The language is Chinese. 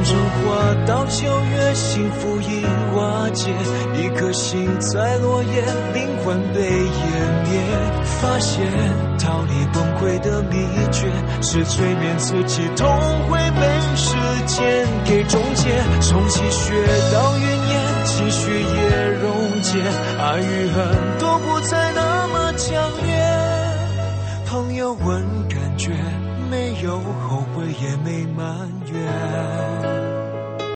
春花到秋月，幸福已瓦解，一颗心在落叶，灵魂被湮灭。发现逃离崩溃的秘诀，是催眠自己，痛会被时间给终结。从积雪到云烟，情绪也溶解，爱与恨都不再那么强烈。朋友问感觉，没有后悔也没埋怨。